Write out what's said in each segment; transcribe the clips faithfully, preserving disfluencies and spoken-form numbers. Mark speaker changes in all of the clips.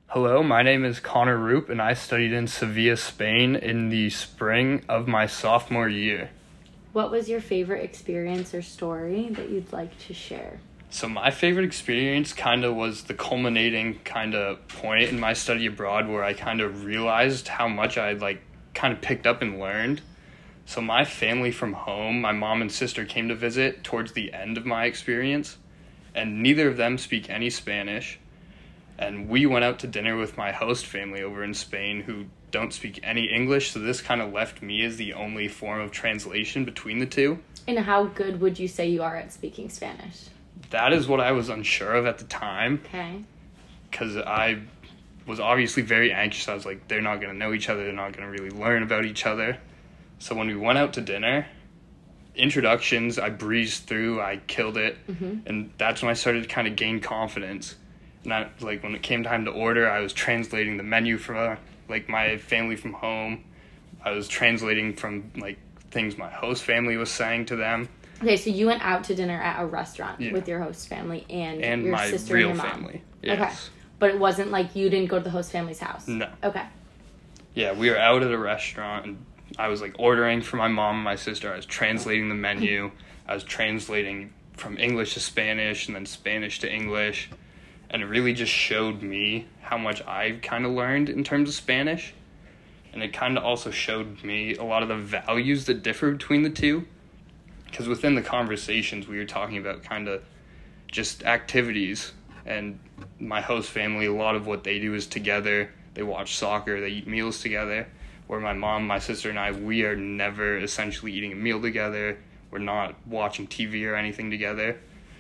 Speaker 1: Hello, my name is Connor Roop, and I studied in Sevilla, Spain in the spring of my sophomore year.
Speaker 2: What was your favorite experience or story that you'd like to share?
Speaker 1: So my favorite experience kind of was the culminating kind of point in my study abroad where I kind of realized how much I like kind of picked up and learned. So my family from home, my mom and sister came to visit towards the end of my experience, and neither of them speak any Spanish. And we went out to dinner with my host family over in Spain who don't speak any English, so this kind of left me as the only form of translation between the two.
Speaker 2: And how good would you say you are at speaking Spanish?
Speaker 1: That is what I was unsure of at the time.
Speaker 2: Okay.
Speaker 1: Because I was obviously very anxious. I was like, they're not going to know each other. They're not going to really learn about each other. So when we went out to dinner, introductions, I breezed through. I killed it. Mm-hmm. And that's when I started to kind of gain confidence. And I, like, when it came time to order, I was translating the menu from, uh, like, my family from home. I was translating from, like, things my host family was saying to them.
Speaker 2: Okay, so you went out to dinner at a restaurant
Speaker 1: Yeah.
Speaker 2: with your host family and,
Speaker 1: and
Speaker 2: your
Speaker 1: my
Speaker 2: sister
Speaker 1: real
Speaker 2: and your mom.
Speaker 1: family. Yes.
Speaker 2: Okay, but it wasn't like you didn't go to the host family's house?
Speaker 1: No.
Speaker 2: Okay.
Speaker 1: Yeah, we were out at a restaurant, and I was, like, ordering for my mom and my sister. I was translating the menu. I was translating from English to Spanish and then Spanish to English. And it really just showed me how much I kind of learned in terms of Spanish. And it kind of also showed me a lot of the values that differ between the two. Because within the conversations, we were talking about kind of just activities. And my host family, a lot of what they do is together. They watch soccer, they eat meals together. Where my mom, my sister, and I, we are never essentially eating a meal together. We're not watching T V or anything together.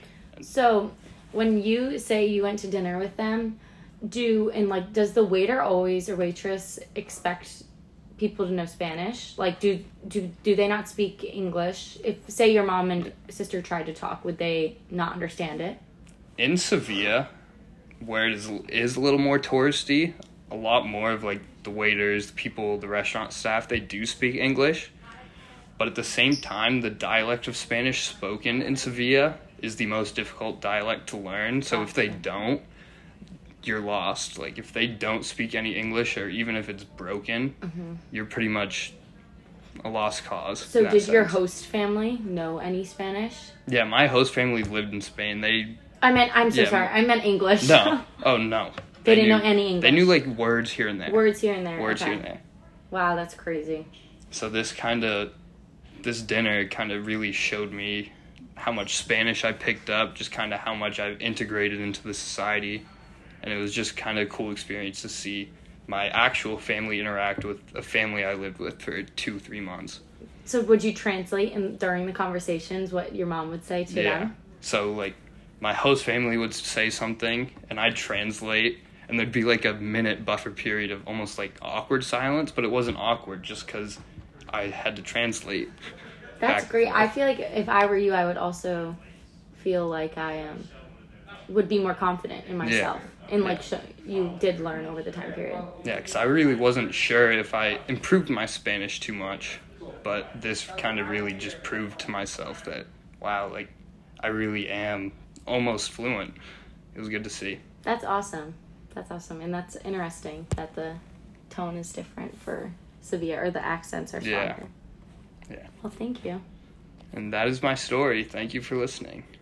Speaker 2: So when you say you went to dinner with them, do, and like, does the waiter always or waitress expect people to know Spanish? Like, do do do they not speak English? If, say, your mom and sister tried to talk, would they not understand it?
Speaker 1: In Sevilla, where it is, is a little more touristy, a lot more of, like, the waiters, the people, the restaurant staff, they do speak English. But at the same time, the dialect of Spanish spoken in Sevilla is the most difficult dialect to learn. So if they don't, you're lost. Like, if they don't speak any English, or even if it's broken, mm-hmm. you're pretty much a lost cause.
Speaker 2: So did
Speaker 1: sense.
Speaker 2: Your host family know any Spanish?
Speaker 1: Yeah, my host family lived in Spain. They...
Speaker 2: I meant, I'm so
Speaker 1: yeah,
Speaker 2: sorry, I meant English.
Speaker 1: No. Oh, no.
Speaker 2: They,
Speaker 1: they
Speaker 2: didn't
Speaker 1: knew,
Speaker 2: know any English?
Speaker 1: They knew, like, words here and there.
Speaker 2: Words here and there.
Speaker 1: Words
Speaker 2: okay.
Speaker 1: here and there.
Speaker 2: Wow, that's crazy.
Speaker 1: So this kind of... This dinner kind of really showed me how much Spanish I picked up, just kind of how much I've integrated into the society. And it was just kind of a cool experience to see my actual family interact with a family I lived with for two, three months.
Speaker 2: So would you translate in, during the conversations what your mom would say to
Speaker 1: yeah.
Speaker 2: them?
Speaker 1: So, like, my host family would say something, and I'd translate, and there'd be, like, a minute buffer period of almost, like, awkward silence, but it wasn't awkward just because I had to translate.
Speaker 2: That's great. I feel like if I were you, I would also feel like I um, would be more confident in myself. Yeah. And, like,
Speaker 1: yeah.
Speaker 2: sh- you did learn over the time period.
Speaker 1: Yeah, because I really wasn't sure if I improved my Spanish too much. But this kind of really just proved to myself that, wow, like, I really am almost fluent. It was good to see.
Speaker 2: That's awesome. That's awesome. And that's interesting that the tone is different for Sevilla, or the accents are stronger.
Speaker 1: Yeah. Yeah.
Speaker 2: Well, thank you.
Speaker 1: And that is my story. Thank you for listening.